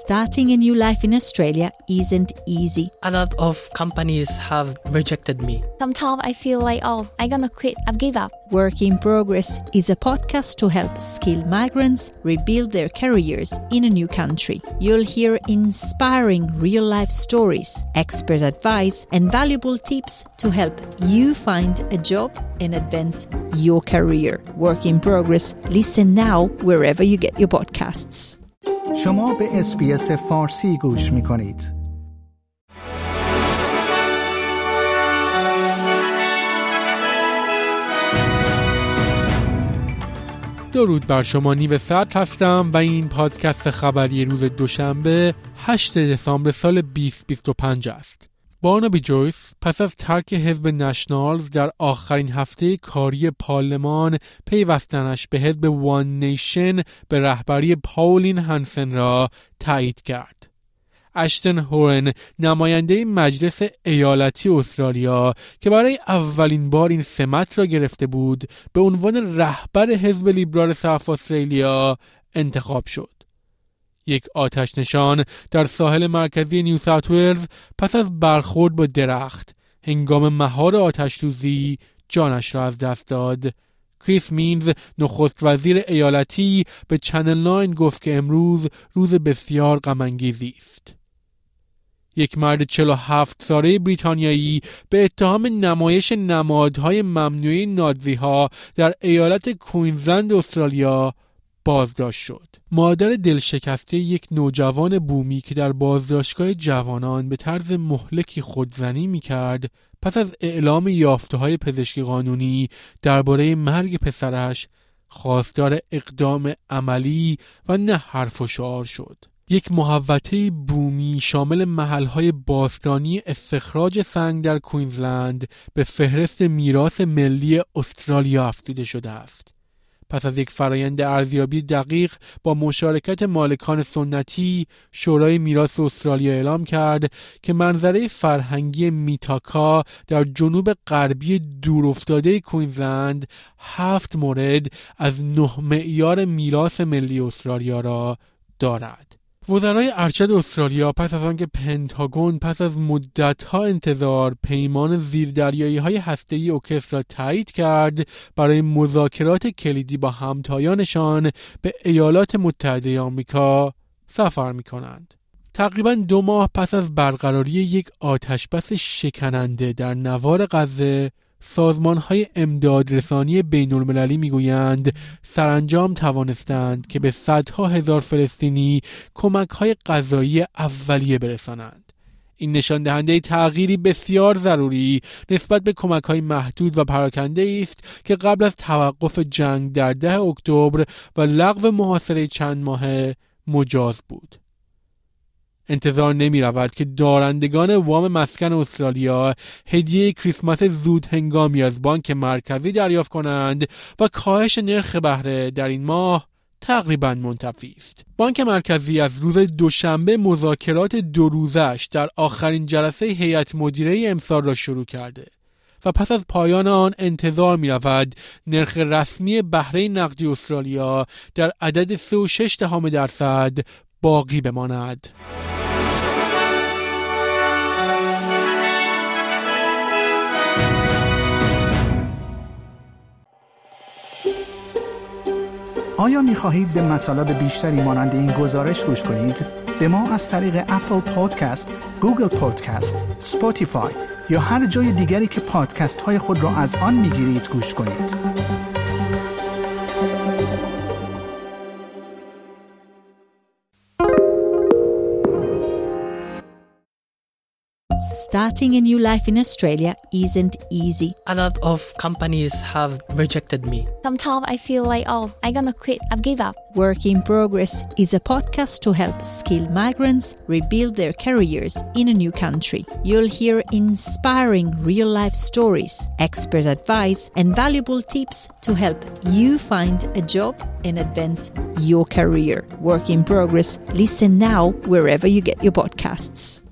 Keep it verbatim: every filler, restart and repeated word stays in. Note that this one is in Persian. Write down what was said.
Starting a new life in Australia isn't easy. A lot of companies have rejected me. Sometimes I feel like, oh, I'm gonna quit, I've give up. Work in Progress is a podcast to help skilled migrants rebuild their careers in a new country. You'll hear inspiring real-life stories, expert advice, and valuable tips to help you find a job and advance your career. Work in Progress. Listen now wherever you get your podcasts. شما به اس بی اس فارسی گوش می‌کنید. درود بر شما، نیو سعد هستم و این پادکست خبری روز دوشنبه هشتم دسامبر سال بیست بیست و پنج است. بارنابی جویس پس از ترک حزب نشنالز در آخرین هفته کاری پارلمان پیوستنش به حزب وان نیشن به رهبری پاولین هانسن را تایید کرد. اشتن هورن، نماینده مجلس ایالتی استرالیا که برای اولین بار این سمت را گرفته بود، به عنوان رهبر حزب لیبرال صف استرالیا انتخاب شد. یک آتش نشان در ساحل مرکزی نیو ساوت ولز پس از برخورد با درخت هنگام مهار آتش‌سوزی جانش را از دست داد. کریس مینز، نخست وزیر ایالتی، به چنل ناین گفت که امروز روز بسیار غم‌انگیزی است. یک مرد چهل و هفت ساله بریتانیایی به اتهام نمایش نمادهای ممنوعه نازی‌ها در ایالت کوینزلند استرالیا بازداشت شد. مادر دلشکسته یک نوجوان بومی که در بازداشتگاه جوانان به طرز مهلکی خودزنی می‌کرد، پس از اعلام یافته‌های پزشکی قانونی درباره مرگ پسرش خواستار اقدام عملی و نه حرف و شعار شد. یک محوطه بومی شامل محل‌های باستانی استخراج سنگ در کوینزلند به فهرست میراث ملی استرالیا افزوده شده است. پس از یک فرایند ارزیابی دقیق با مشارکت مالکان سنتی، شورای میراث استرالیا اعلام کرد که منظره فرهنگی میتاکا در جنوب غربی دورافتاده کوینزلند هفت مورد از نه معیار میراث ملی استرالیا را دارد. وزرای ارشد استرالیا پس از آنکه پنتاگون پس از مدت‌ها انتظار پیمان زیردریایی‌های هسته‌ای اوکس را تایید کرد، برای مذاکرات کلیدی با همتایانشان به ایالات متحده آمریکا سفر می‌کنند. تقریباً دو ماه پس از برقراری یک آتشبس شکننده در نوار غزه، سازمان‌های امدادرسانی بین‌المللی می‌گویند سرانجام توانستند که به صدها هزار فلسطینی کمک‌های غذایی اولیه برسانند. این نشان دهنده تغییری بسیار ضروری نسبت به کمک‌های محدود و پراکنده است که قبل از توقف جنگ در ده اکتبر و لغو محاصره چند ماهه مجاز بود. انتظار نمی رود که دارندگان وام مسکن استرالیا هدیه کریسمس زود هنگامی از بانک مرکزی دریافت کنند و کاهش نرخ بهره در این ماه تقریباً منتفی است. بانک مرکزی از روز دوشنبه مذاکرات دو روزش در آخرین جلسه هیئت مدیره امسال را شروع کرده و پس از پایان آن انتظار می رود نرخ رسمی بهره نقدی استرالیا در عدد سه و شش دهم درصد باقی بماند. آیا می خواهید به مطالب بیشتری مانند این گزارش گوش کنید؟ به ما از طریق اپل پادکست، گوگل پادکست، اسپاتیفای یا هر جای دیگری که پادکست های خود را از آن می گیرید گوش کنید. Starting a new life in Australia isn't easy. A lot of companies have rejected me. Sometimes I feel like, oh, I'm gonna quit, I've give up. Work in Progress is a podcast to help skilled migrants rebuild their careers in a new country. You'll hear inspiring real-life stories, expert advice, and valuable tips to help you find a job and advance your career. Work in Progress. Listen now wherever you get your podcasts.